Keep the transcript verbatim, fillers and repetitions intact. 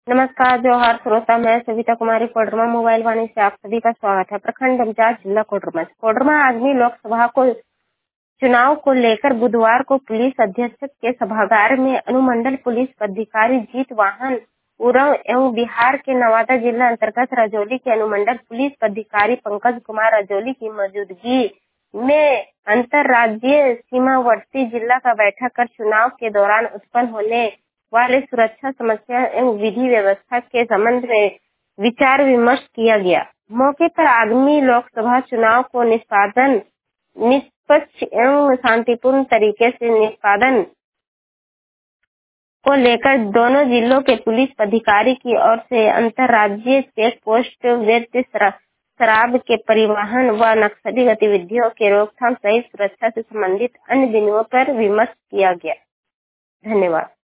नमस्कार, जोहार श्रोता। मैं सविता कुमारी कोडरमा मोबाइल वाणी से आप सभी का स्वागत है। प्रखंड पंचायत जिला कोडरमा कोडरमा आगामी लोकसभा को चुनाव को लेकर बुधवार को पुलिस अधीक्षक के सभागार में अनुमंडल पुलिस अधिकारी जीत वाहन उरांव एवं बिहार के नवादा जिला अंतर्गत राजौली के अनुमंडल पुलिस अधिकारी पंकज कुमार राजौली की मौजूदगी में अंतर्राज्यीय सीमावर्ती जिला का बैठक कर चुनाव के दौरान उत्पन्न होने वाले सुरक्षा समस्या एवं विधि व्यवस्था के संबंध में विचार विमर्श किया गया। मौके पर आगामी लोकसभा चुनाव को निष्पादन निष्पक्ष एवं शांतिपूर्ण तरीके से निष्पादन को लेकर दोनों जिलों के पुलिस अधिकारी की ओर से अंतर्राज्यीय चेक पोस्ट वैध शराब के परिवहन व नक्सली गतिविधियों के रोकथाम सहित सुरक्षा से संबंधित अन्य बिंदुओं पर विमर्श किया गया। धन्यवाद।